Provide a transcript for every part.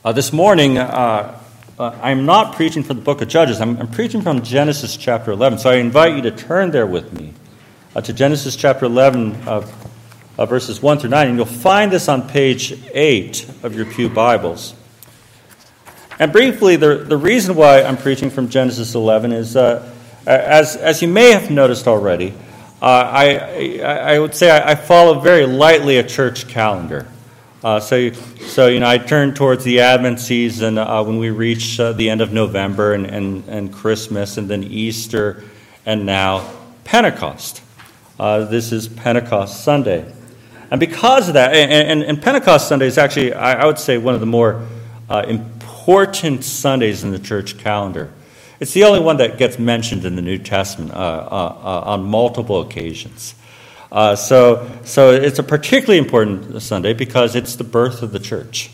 This morning, I'm not preaching from the book of Judges. I'm preaching from Genesis chapter 11. So I invite you to turn there with me to Genesis chapter 11, verses 1 through 9. And you'll find this on page 8 of your pew Bibles. And briefly, the reason why I'm preaching from Genesis 11 is, as you may have noticed already, I would say I follow very lightly a church calendar. So I turn towards the Advent season when we reach the end of November and Christmas and then Easter and now Pentecost. This is Pentecost Sunday. And because of that, and Pentecost Sunday is actually, I would say, one of the more important Sundays in the church calendar. It's the only one that gets mentioned in the New Testament on multiple occasions. So it's a particularly important Sunday because it's the birth of the church.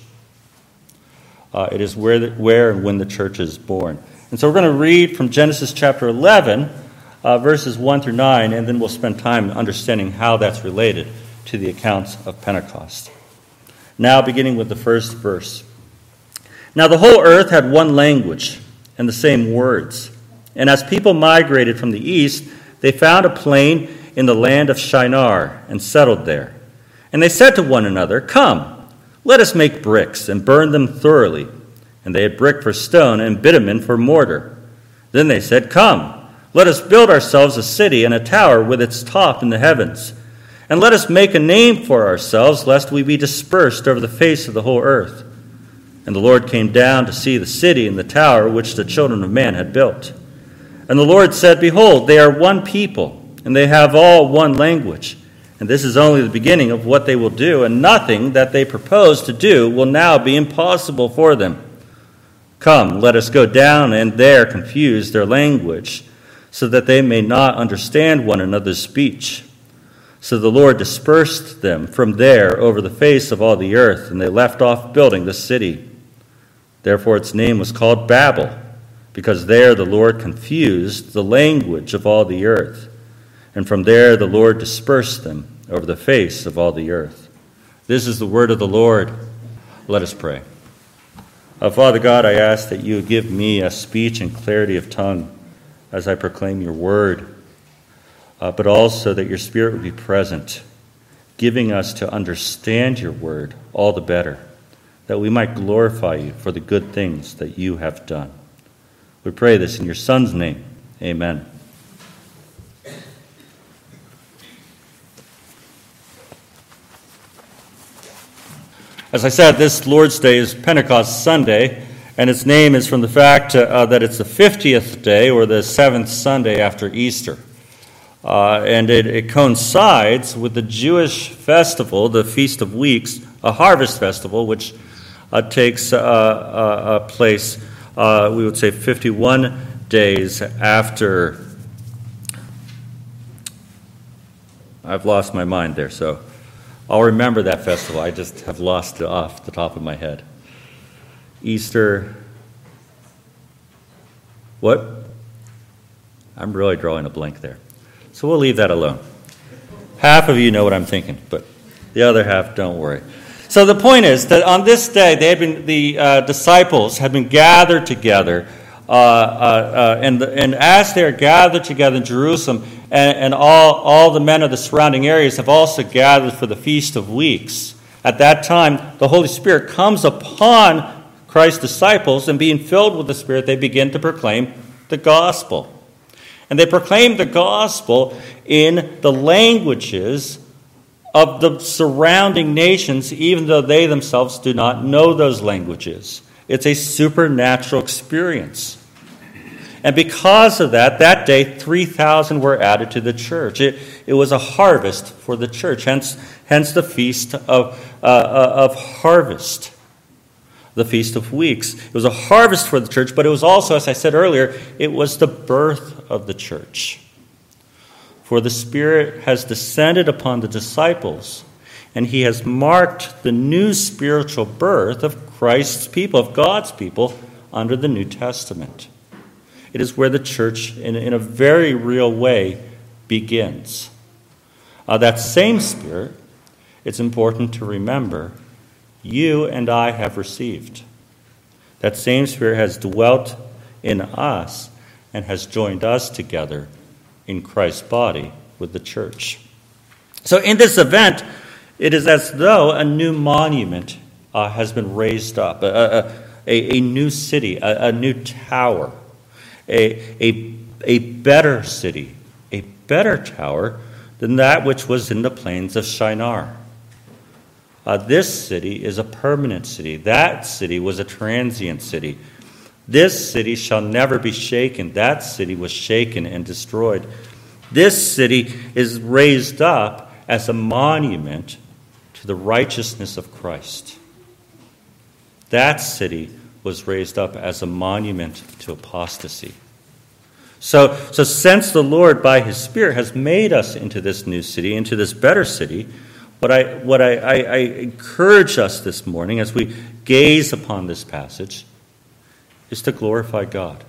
It is where and when the church is born. And so we're going to read from Genesis chapter 11, verses 1 through 9, and then we'll spend time understanding how that's related to the accounts of Pentecost. Now, beginning with the first verse. Now the whole earth had one language and the same words. And as people migrated from the east, they found a plain in the land of Shinar, and settled there. And they said to one another, "Come, let us make bricks, and burn them thoroughly." And they had brick for stone, and bitumen for mortar. Then they said, "Come, let us build ourselves a city and a tower with its top in the heavens. And let us make a name for ourselves, lest we be dispersed over the face of the whole earth." And the Lord came down to see the city and the tower which the children of man had built. And the Lord said, "Behold, they are one people, and they have all one language. And this is only the beginning of what they will do, and nothing that they propose to do will now be impossible for them. Come, let us go down and there confuse their language, so that they may not understand one another's speech." So the Lord dispersed them from there over the face of all the earth, and they left off building the city. Therefore its name was called Babel, because there the Lord confused the language of all the earth. And from there the Lord dispersed them over the face of all the earth. This is the word of the Lord. Let us pray. Father God, I ask that you would give me a speech and clarity of tongue as I proclaim your word, but also that your Spirit would be present, giving us to understand your word all the better, that we might glorify you for the good things that you have done. We pray this in your Son's name. Amen. As I said, this Lord's Day is Pentecost Sunday, and its name is from the fact that it's the 50th day or the 7th Sunday after Easter. And it coincides with the Jewish festival, the Feast of Weeks, a harvest festival, which takes place, we would say, 51 days after. I've lost my mind there, so I'll remember that festival. I just have lost it off the top of my head. Easter. What? I'm really drawing a blank there. So we'll leave that alone. Half of you know what I'm thinking, but the other half, don't worry. So the point is that on this day, the disciples had been gathered together, and as they are gathered together in Jerusalem, and all the men of the surrounding areas have also gathered for the Feast of Weeks. At that time, the Holy Spirit comes upon Christ's disciples, and being filled with the Spirit, they begin to proclaim the gospel. And they proclaim the gospel in the languages of the surrounding nations, even though they themselves do not know those languages. It's a supernatural experience. And because of that day, 3,000 were added to the church. It was a harvest for the church, hence the Feast of Harvest, the Feast of Weeks. It was a harvest for the church, but it was also, as I said earlier, it was the birth of the church. For the Spirit has descended upon the disciples, and he has marked the new spiritual birth of Christ's people, of God's people, under the New Testament. It is where the church, in a very real way, begins. That same Spirit, it's important to remember, you and I have received. That same Spirit has dwelt in us and has joined us together in Christ's body with the church. So in this event, it is as though a new monument has been raised up, a new city, a new tower, a better city, a better tower than that which was in the plains of Shinar. This city is a permanent city. That city was a transient city. This city shall never be shaken. That city was shaken and destroyed. This city is raised up as a monument to the righteousness of Christ. That city was raised up as a monument to apostasy. So since the Lord, by his Spirit, has made us into this new city, into this better city, what I encourage us this morning as we gaze upon this passage is to glorify God,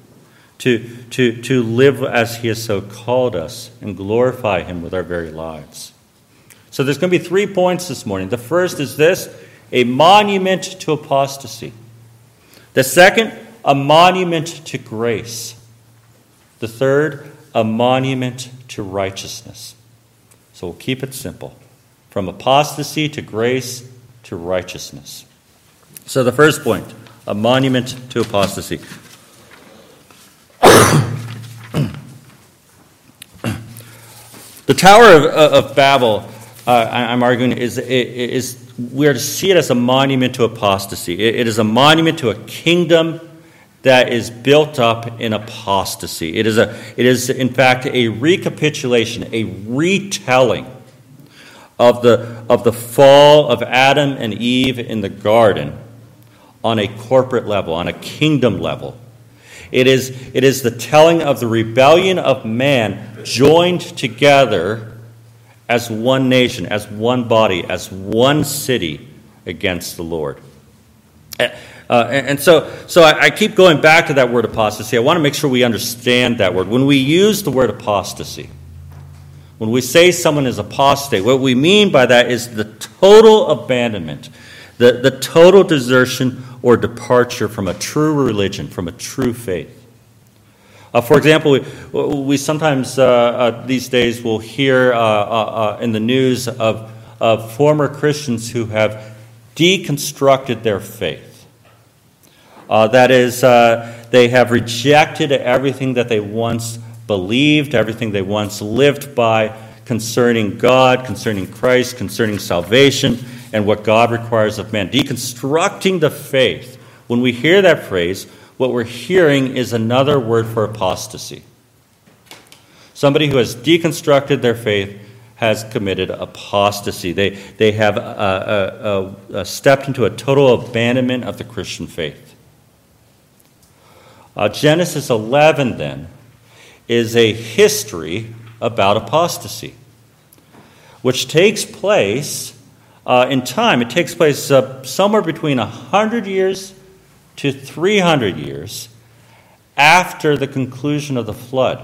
to live as he has so called us and glorify him with our very lives. So there's going to be 3 points this morning. The first is this: a monument to apostasy. The second, a monument to grace. The third, a monument to righteousness. So we'll keep it simple. From apostasy to grace to righteousness. So the first point, a monument to apostasy. The Tower of Babel, I'm arguing, is we are to see it as a monument to apostasy. It is a monument to a kingdom that is built up in apostasy. It is in fact a recapitulation, a retelling of the fall of Adam and Eve in the garden on a corporate level, on a kingdom level. It is the telling of the rebellion of man joined together as one nation, as one body, as one city against the Lord. And so I keep going back to that word apostasy. I want to make sure we understand that word. When we use the word apostasy, when we say someone is apostate, what we mean by that is the total abandonment, the total desertion or departure from a true religion, from a true faith. For example, we sometimes these days will hear in the news of former Christians who have deconstructed their faith. That is, they have rejected everything that they once believed, everything they once lived by concerning God, concerning Christ, concerning salvation, and what God requires of man. Deconstructing the faith. When we hear that phrase, what we're hearing is another word for apostasy. Somebody who has deconstructed their faith has committed apostasy. They have stepped into a total abandonment of the Christian faith. Genesis 11, then, is a history about apostasy, which takes place in time. It takes place somewhere between 100 years to 300 years after the conclusion of the flood,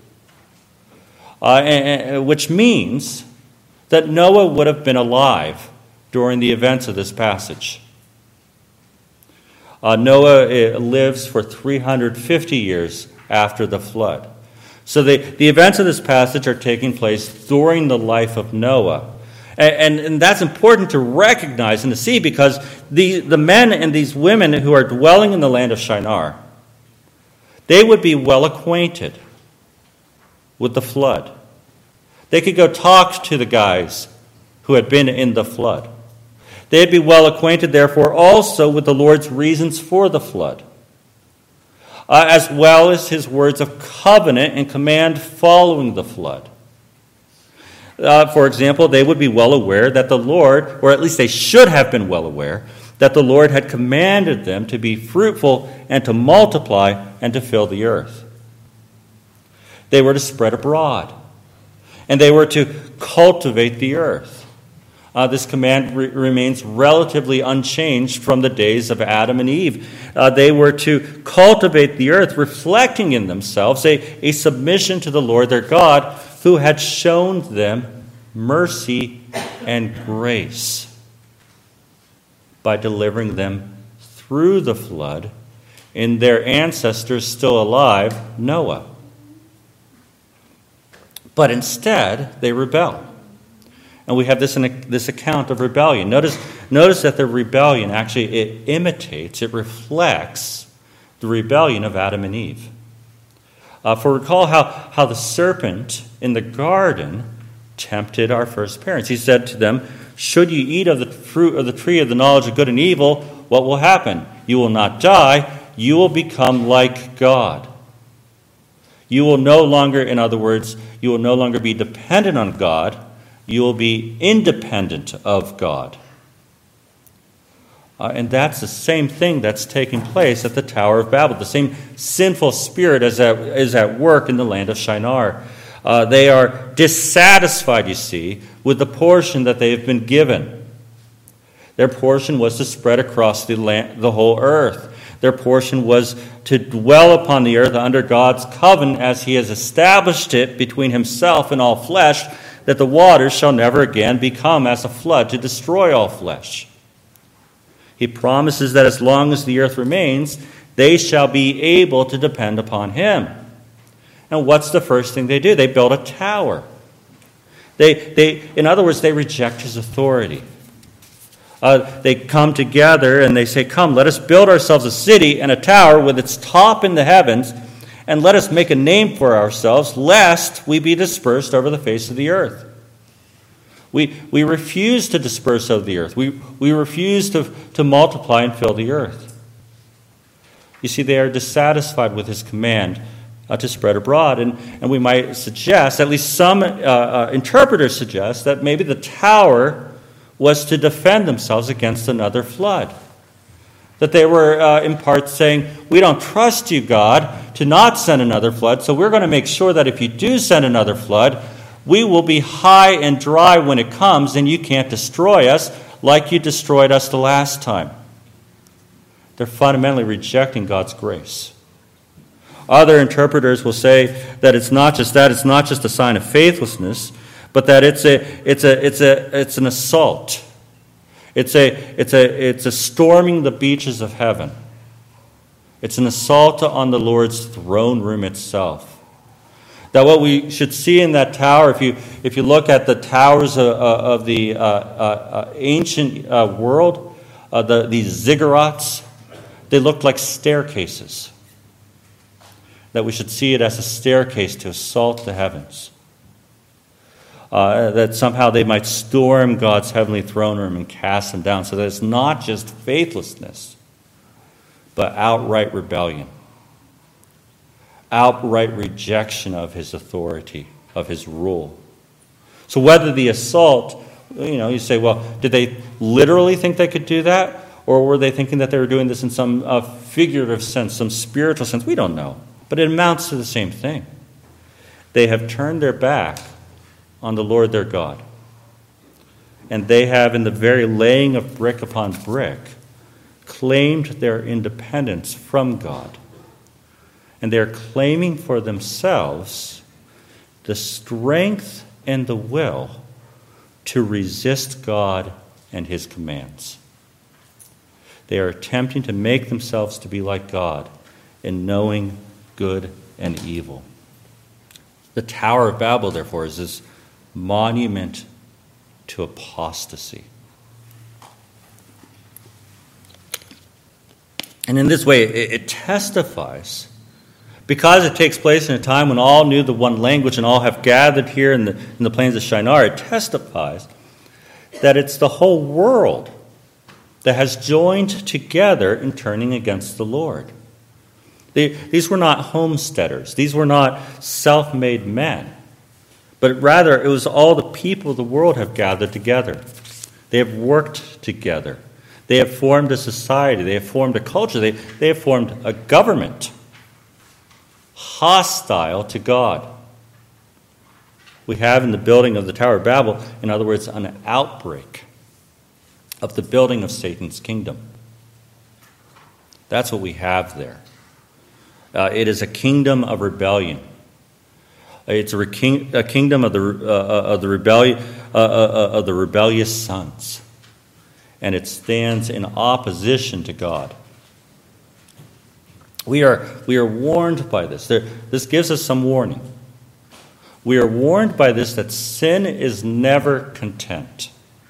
which means that Noah would have been alive during the events of this passage. Noah lives for 350 years after the flood. So the events of this passage are taking place during the life of Noah. And that's important to recognize and to see, because the men and these women who are dwelling in the land of Shinar, they would be well acquainted with the flood. They could go talk to the guys who had been in the flood. They'd be well acquainted, therefore, also with the Lord's reasons for the flood, as well as his words of covenant and command following the flood. For example, they would be well aware that the Lord, or at least they should have been well aware, that the Lord had commanded them to be fruitful and to multiply and to fill the earth. They were to spread abroad, and they were to cultivate the earth. This command remains relatively unchanged from the days of Adam and Eve. They were to cultivate the earth, reflecting in themselves a submission to the Lord their God, who had shown them mercy and grace by delivering them through the flood in their ancestors still alive, Noah. But instead, they rebel. And we have this account of rebellion. Notice that the rebellion actually, it reflects the rebellion of Adam and Eve. For recall how the serpent in the garden tempted our first parents. He said to them, should you eat of the fruit of the tree of the knowledge of good and evil, what will happen? You will not die, you will become like God. You will no longer, in other words, you will no longer be dependent on God, you will be independent of God. And that's the same thing that's taking place at the Tower of Babel. The same sinful spirit is at work in the land of Shinar. They are dissatisfied, you see, with the portion that they have been given. Their portion was to spread across the whole earth. Their portion was to dwell upon the earth under God's covenant as he has established it between himself and all flesh, that the waters shall never again become as a flood to destroy all flesh. He promises that as long as the earth remains, they shall be able to depend upon him. And what's the first thing they do? They build a tower. In other words, they reject his authority. They come together and they say, come, let us build ourselves a city and a tower with its top in the heavens, and let us make a name for ourselves, lest we be dispersed over the face of the earth. We refuse to disperse over the earth. We refuse to multiply and fill the earth. You see, they are dissatisfied with his command to spread abroad. And we might suggest, at least some interpreters suggest, that maybe the tower was to defend themselves against another flood. That they were in part saying, we don't trust you, God, to not send another flood, so we're going to make sure that if you do send another flood, we will be high and dry when it comes, and you can't destroy us like you destroyed us the last time. They're fundamentally rejecting God's grace. Other interpreters will say that it's not just that, it's not just a sign of faithlessness, but that it's an assault. It's a storming the beaches of heaven. It's an assault on the Lord's throne room itself. That what we should see in that tower, if you look at the towers of the ancient world, these ziggurats, they looked like staircases. That we should see it as a staircase to assault the heavens. That somehow they might storm God's heavenly throne room and cast him down. So that it's not just faithlessness, but outright rebellion. Outright rejection of his authority, of his rule. So whether the assault, you say, well, did they literally think they could do that? Or were they thinking that they were doing this in some figurative sense, some spiritual sense? We don't know. But it amounts to the same thing. They have turned their back on the Lord their God. And they have, in the very laying of brick upon brick, claimed their independence from God. And they're claiming for themselves the strength and the will to resist God and his commands. They are attempting to make themselves to be like God in knowing good and evil. The Tower of Babel, therefore, is this monument to apostasy. And in this way, it testifies, because it takes place in a time when all knew the one language and all have gathered here in the plains of Shinar, it testifies that it's the whole world that has joined together in turning against the Lord. These were not homesteaders. These were not self-made men. But rather, it was all the people of the world have gathered together. They have worked together. They have formed a society. They have formed a culture. They have formed a government hostile to God. We have in the building of the Tower of Babel, in other words, an outbreak of the building of Satan's kingdom. That's what we have there. It is a kingdom of rebellion. It's a kingdom of the rebellious sons, and it stands in opposition to God. We are warned by this. This gives us some warning. We are warned by this that sin is never content.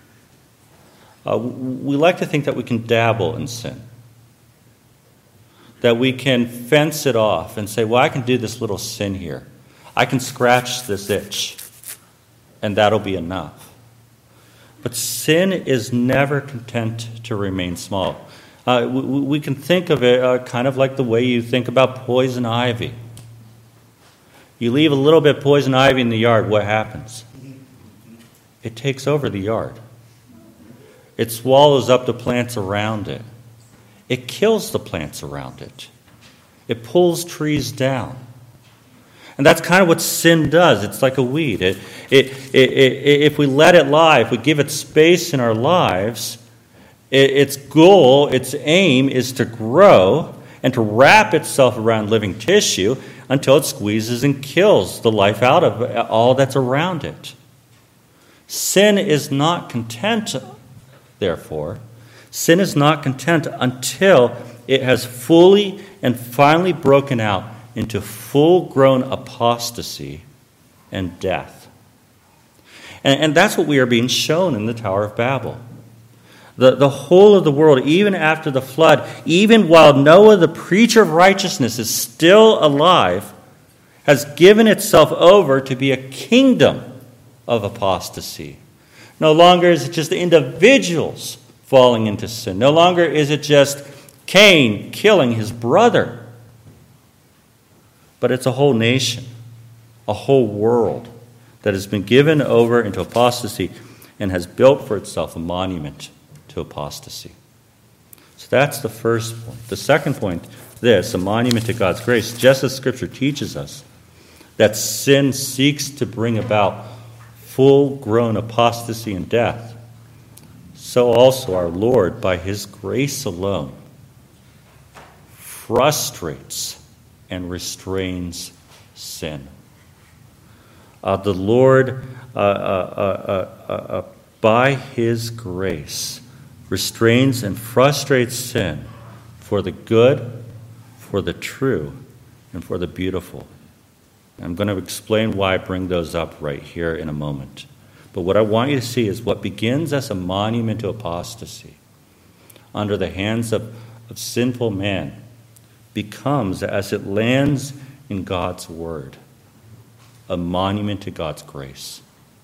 We like to think that we can dabble in sin, that we can fence it off and say, well, I can do this little sin here. I can scratch this itch, and that'll be enough. But sin is never content to remain small. We can think of it kind of like the way you think about poison ivy. You leave a little bit of poison ivy in the yard, what happens? It takes over the yard. It swallows up the plants around it. It kills the plants around it. It pulls trees down. And that's kind of what sin does. It's like a weed. If we let it lie, if we give it space in our lives, its goal, its aim is to grow and to wrap itself around living tissue until it squeezes and kills the life out of all that's around it. Sin is not content, therefore. Sin is not content until it has fully and finally broken out into full-grown apostasy and death. And that's what we are being shown in the Tower of Babel. The whole of the world, even after the flood, even while Noah, the preacher of righteousness, is still alive, has given itself over to be a kingdom of apostasy. No longer is it just individuals falling into sin. No longer is it just Cain killing his brother. But it's a whole nation, a whole world that has been given over into apostasy and has built for itself a monument to apostasy. So that's the first point. The second point, a monument to God's grace, just as Scripture teaches us, that sin seeks to bring about full-grown apostasy and death, so also our Lord, by His grace alone, frustrates and restrains sin. The Lord, by His grace, restrains and frustrates sin for the good, for the true, and for the beautiful. I'm going to explain why I bring those up right here in a moment. But what I want you to see is what begins as a monument to apostasy under the hands of sinful man becomes, as it lands in God's word, a monument to God's grace.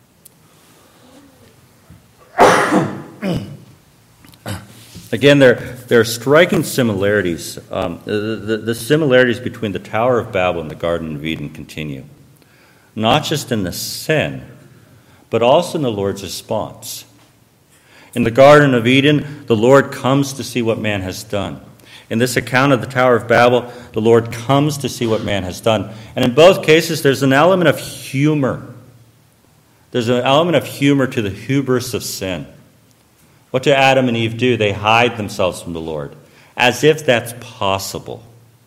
Again, there are striking similarities. The similarities between the Tower of Babel and the Garden of Eden continue. Not just in the sin, but also in the Lord's response. In the Garden of Eden, the Lord comes to see what man has done. In this account of the Tower of Babel, the Lord comes to see what man has done. And in both cases, there's an element of humor. There's an element of humor to the hubris of sin. What do Adam and Eve do? They hide themselves from the Lord, as if that's possible.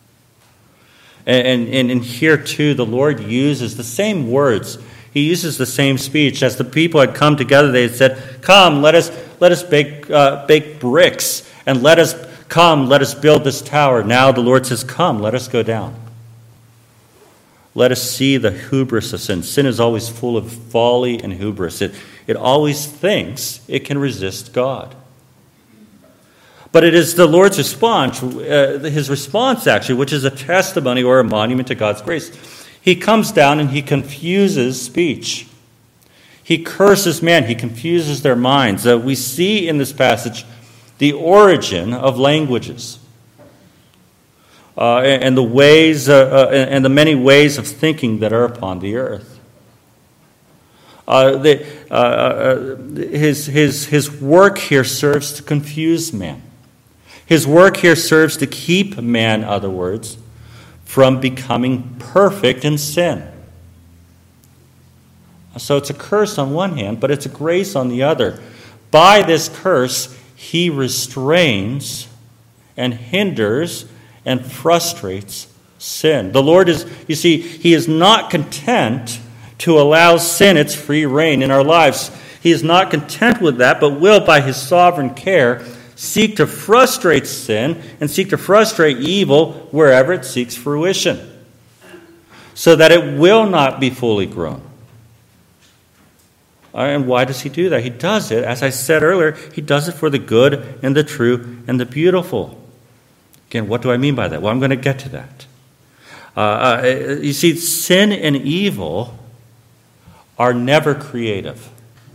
And here, too, the Lord uses the same words. He uses the same speech. As the people had come together, they had said, "Come, let us bake bricks, and let us build this tower." Now the Lord says, "Come, let us go down. Let us see the hubris of sin." Sin is always full of folly and hubris. It always thinks it can resist God. But it is the Lord's response, His response actually, which is a testimony or a monument to God's grace. He comes down and He confuses speech. He curses man. He confuses their minds. We see in this passage the origin of languages. And the ways and the many ways of thinking that are upon the earth. His work here serves to confuse man. His work here serves to keep man, in other words, from becoming perfect in sin. So it's a curse on one hand, but it's a grace on the other. By this curse, He restrains and hinders and frustrates sin. The Lord is, you see, He is not content to allow sin its free reign in our lives. He is not content with that, but will, by His sovereign care, seek to frustrate sin and seek to frustrate evil wherever it seeks fruition, so that it will not be fully grown. And why does he do that? He does it, as I said earlier, he does it for the good and the true and the beautiful. Again, what do I mean by that? Well, I'm going to get to that. You see, sin and evil are never creative.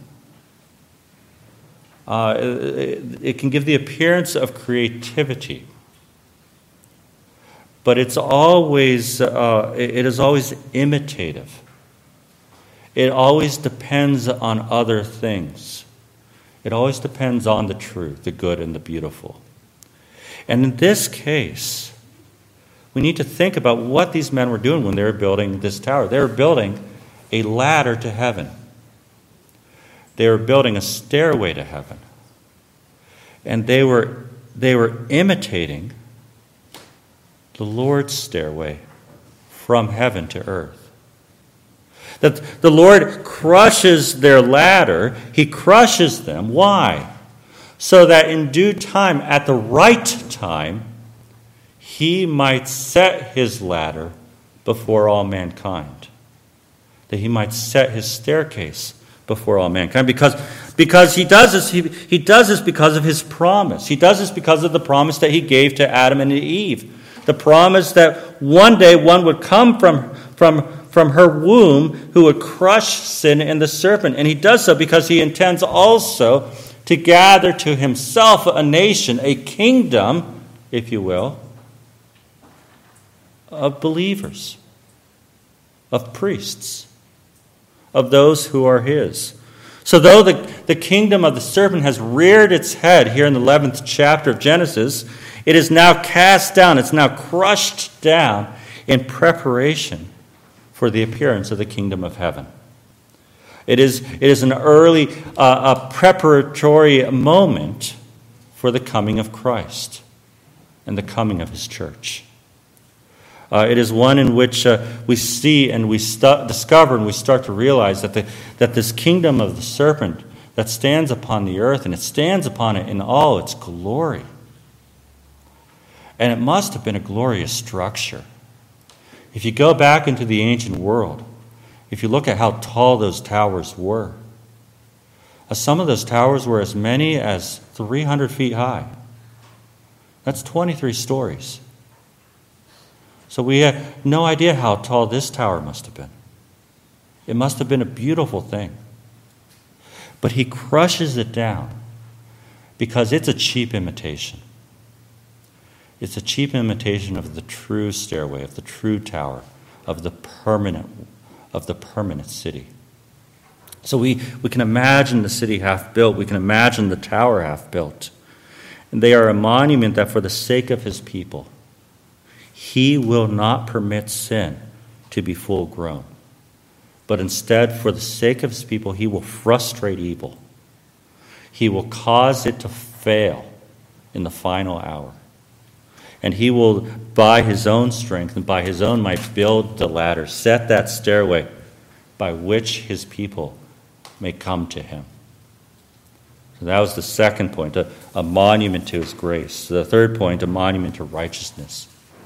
It can give the appearance of creativity, but it is always imitative. It always depends on other things. It always depends on the truth, the good and the beautiful. And in this case, we need to think about what these men were doing when they were building this tower. They were building a ladder to heaven. They were building a stairway to heaven. And they were imitating the Lord's stairway from heaven to earth. That the Lord crushes their ladder. He crushes them. Why? So that in due time, at the right time, he might set his ladder before all mankind. That he might set his staircase before all mankind. Because he does this, he does this because of his promise. He does this because of the promise that he gave to Adam and to Eve. The promise that one day one would come from her womb who would crush sin and the serpent. And he does so because he intends also to gather to himself a nation, a kingdom, if you will, of believers, of priests, of those who are his. So though the kingdom of the serpent has reared its head here in the 11th chapter of Genesis, it is now cast down, it's now crushed down in preparation for the appearance of the kingdom of heaven. It is an early preparatory moment for the coming of Christ and the coming of his church. It is one in which we see and we discover and we start to realize that this kingdom of the serpent that stands upon the earth, and it stands upon it in all its glory. And it must have been a glorious structure. If you go back into the ancient world, if you look at how tall those towers were, some of those towers were as many as 300 feet high. That's 23 stories. So we have no idea how tall this tower must have been. It must have been a beautiful thing. But he crushes it down because it's a cheap imitation. It's a cheap imitation of the true stairway, of the true tower, of the permanent city. So we can imagine the city half built. We can imagine the tower half built. And they are a monument that for the sake of his people, he will not permit sin to be full grown. But instead, for the sake of his people, he will frustrate evil. He will cause it to fail in the final hour. And he will, by his own strength and by his own might, build the ladder, set that stairway by which his people may come to him. So that was the second point, a monument to his grace. The third point, a monument to righteousness.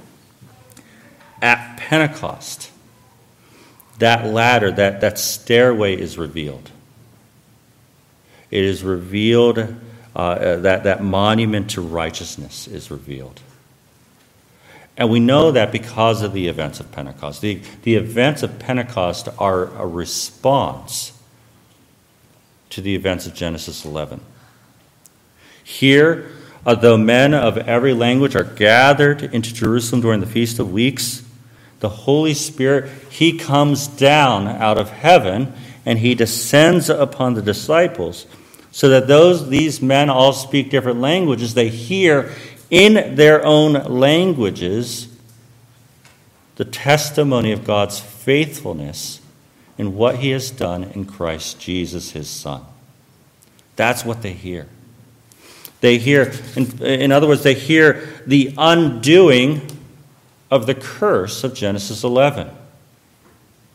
At Pentecost, that ladder, that stairway is revealed. It is revealed, that monument to righteousness is revealed. And we know that because of the events of Pentecost. The events of Pentecost are a response to the events of Genesis 11. Here, though men of every language are gathered into Jerusalem during the Feast of Weeks, the Holy Spirit, he comes down out of heaven and he descends upon the disciples so that these men all speak different languages. They hear in their own languages the testimony of God's faithfulness in what he has done in Christ Jesus, his Son. That's what they hear. They hear, in other words, they hear the undoing of the curse of Genesis 11.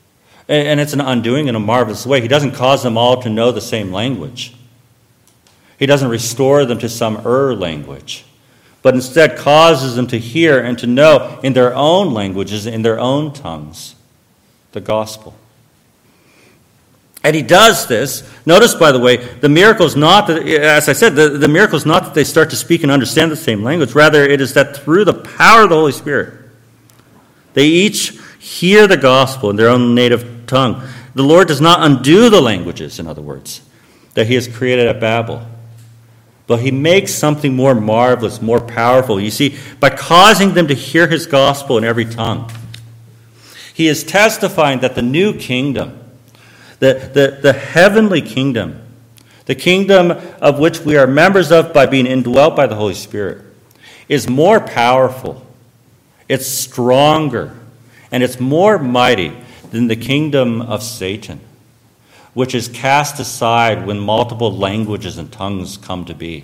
And it's an undoing in a marvelous way. He doesn't cause them all to know the same language. He doesn't restore them to some language, but instead causes them to hear and to know in their own languages, in their own tongues, the gospel. And he does this. Notice, by the way, the miracle is not that, as I said, the miracle is not that they start to speak and understand the same language. Rather, it is that through the power of the Holy Spirit, they each hear the gospel in their own native tongue. The Lord does not undo the languages, in other words, that he has created at Babel. But he makes something more marvelous, more powerful. You see, by causing them to hear his gospel in every tongue, he is testifying that the new kingdom, the heavenly kingdom, the kingdom of which we are members of by being indwelt by the Holy Spirit, is more powerful, it's stronger, and it's more mighty than the kingdom of Satan, which is cast aside when multiple languages and tongues come to be.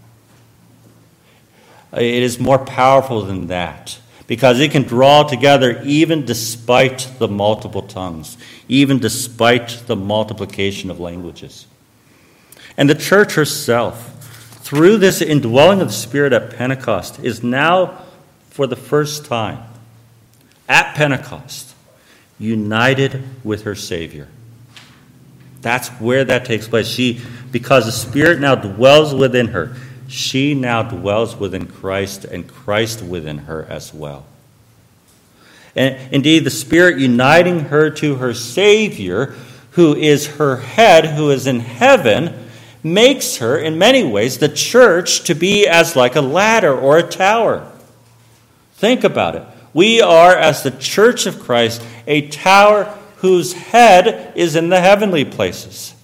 It is more powerful than that, because it can draw together even despite the multiple tongues, even despite the multiplication of languages. And the church herself, through this indwelling of the Spirit at Pentecost, is now, for the first time, at Pentecost, united with her Savior. That's where that takes place. Because the Spirit now dwells within her, she now dwells within Christ, and Christ within her as well. And indeed, the Spirit uniting her to her Savior, who is her head, who is in heaven, makes her, in many ways, the church to be as like a ladder or a tower. Think about it. We are, as the church of Christ, a tower whose head is in the heavenly places.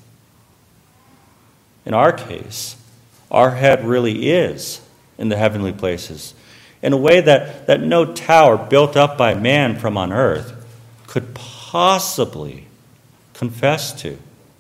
In our case, our head really is in the heavenly places, in a way that no tower built up by man from on earth could possibly confess to.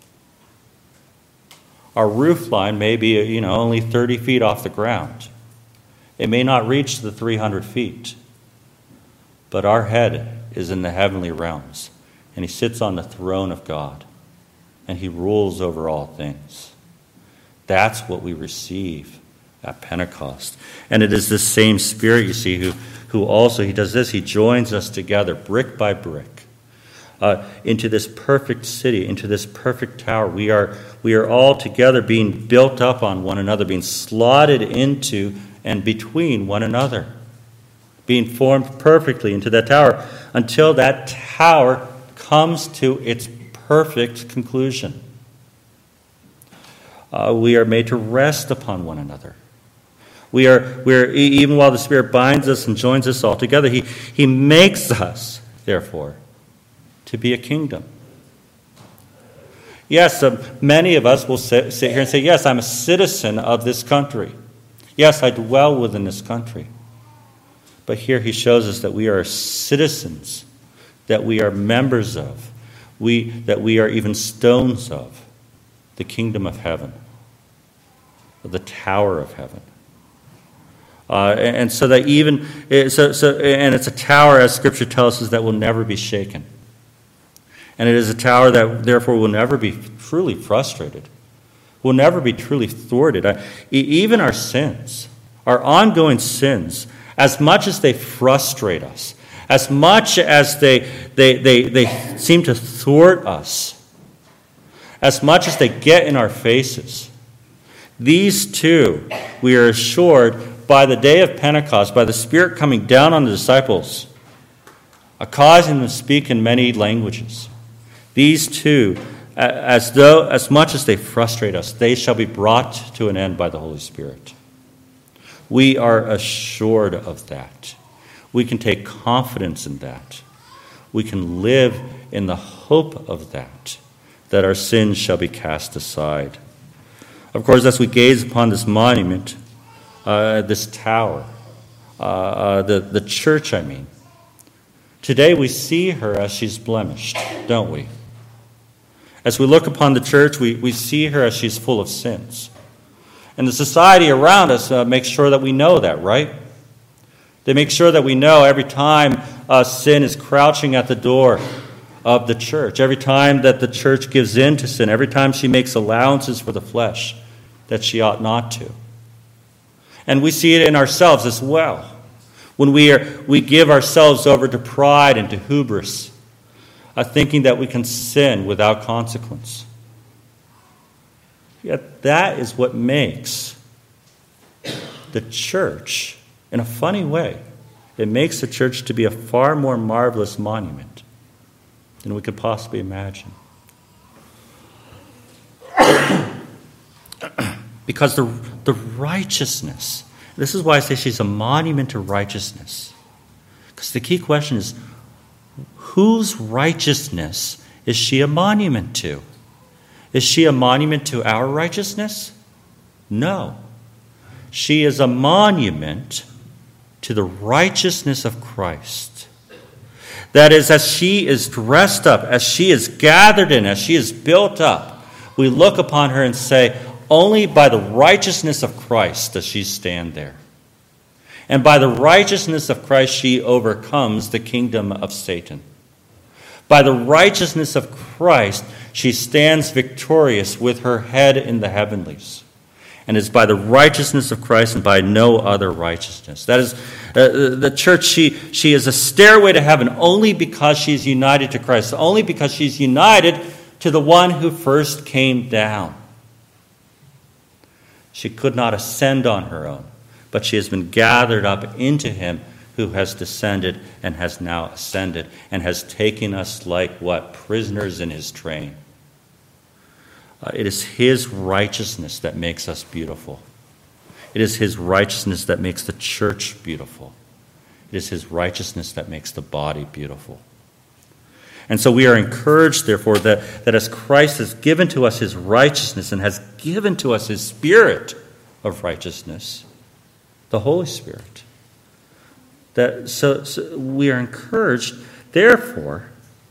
Our roof line may be, only 30 feet off the ground. It may not reach the 300 feet. But our head is in the heavenly realms, and he sits on the throne of God, and he rules over all things. That's what we receive at Pentecost. And it is this same Spirit, you see, who also, he does this, he joins us together, brick by brick, into this perfect city, into this perfect tower. We are all together being built up on one another, being slotted into and between one another, being formed perfectly into that tower until that tower comes to its perfect conclusion. We are made to rest upon one another. We are even while the Spirit binds us and joins us all together, he makes us, therefore, to be a kingdom. Yes, many of us will sit here and say, yes, I'm a citizen of this country. Yes, I dwell within this country. But here he shows us that we are citizens, that we are members of, that we are even stones of the kingdom of heaven, of the tower of heaven. And so that even, and it's a tower, as Scripture tells us, that will never be shaken. And it is a tower that therefore will never be truly frustrated, will never be truly thwarted. Even our sins, our ongoing sins, as much as they frustrate us, as much as they seem to thwart us, as much as they get in our faces, these two, we are assured by the day of Pentecost, by the Spirit coming down on the disciples, causing them to speak in many languages. These two, as much as they frustrate us, they shall be brought to an end by the Holy Spirit. We are assured of that. We can take confidence in that. We can live in the hope of that our sins shall be cast aside. Of course, as we gaze upon this monument, this tower, the church, today we see her as she's blemished, don't we? As we look upon the church, we see her as she's full of sins. And the society around us makes sure that we know that, right? They make sure that we know every time sin is crouching at the door of the church, every time that the church gives in to sin, every time she makes allowances for the flesh, that she ought not to. And we see it in ourselves as well. When we give ourselves over to pride and to hubris, thinking that we can sin without consequence. Yet that is what makes the church, in a funny way, it makes the church to be a far more marvelous monument than we could possibly imagine. Because the righteousness, this is why I say she's a monument to righteousness. Because the key question is, whose righteousness is she a monument to? Is she a monument to our righteousness? No. She is a monument to the righteousness of Christ. That is, as she is dressed up, as she is gathered in, as she is built up, we look upon her and say, only by the righteousness of Christ does she stand there. And by the righteousness of Christ, she overcomes the kingdom of Satan. By the righteousness of Christ, she stands victorious with her head in the heavenlies. And it's by the righteousness of Christ and by no other righteousness. That is, the church, she is a stairway to heaven only because she's united to Christ, only because she's united to the one who first came down. She could not ascend on her own, but she has been gathered up into him who has descended and has now ascended and has taken us like what? Prisoners in his train. It is his righteousness that makes us beautiful. It is his righteousness that makes the church beautiful. It is his righteousness that makes the body beautiful. And so we are encouraged, therefore, that as Christ has given to us his righteousness and has given to us his Spirit of righteousness, the Holy Spirit, so we are encouraged, therefore,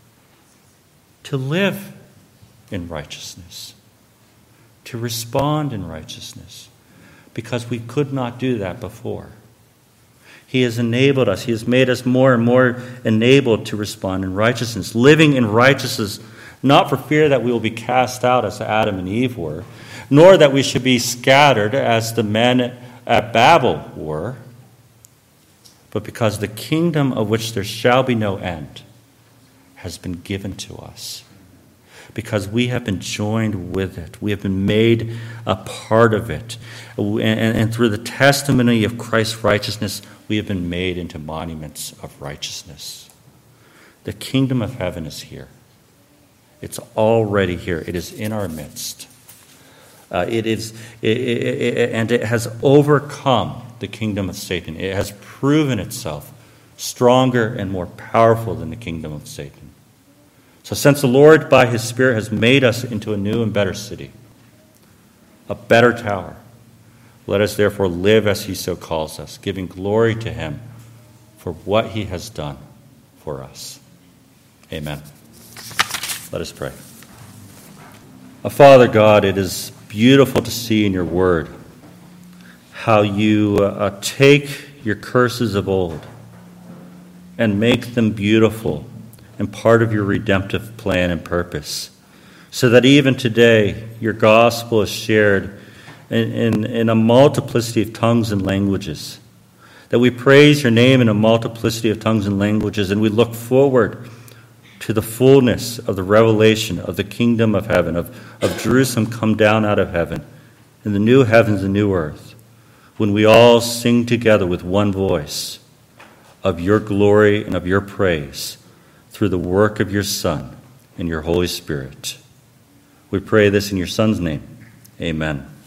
to live in righteousness, to respond in righteousness, because we could not do that before. He has enabled us. He has made us more and more enabled to respond in righteousness, living in righteousness, not for fear that we will be cast out as Adam and Eve were, nor that we should be scattered as the men at Babel were, but because the kingdom of which there shall be no end has been given to us. Because we have been joined with it. We have been made a part of it. And through the testimony of Christ's righteousness, we have been made into monuments of righteousness. The kingdom of heaven is here. It's already here. It is in our midst. And it has overcome the kingdom of Satan. It has proven itself stronger and more powerful than the kingdom of Satan. So since the Lord, by his Spirit, has made us into a new and better city, a better tower, let us therefore live as he so calls us, giving glory to him for what he has done for us. Amen. Let us pray. Father God, it is beautiful to see in your word how you take your curses of old and make them beautiful and part of your redemptive plan and purpose, so that even today your gospel is shared in a multiplicity of tongues and languages, that we praise your name in a multiplicity of tongues and languages, and we look forward to the fullness of the revelation of the kingdom of heaven, of Jerusalem come down out of heaven, in the new heavens and new earth, when we all sing together with one voice of your glory and of your praise, through the work of your Son and your Holy Spirit. We pray this in your Son's name. Amen.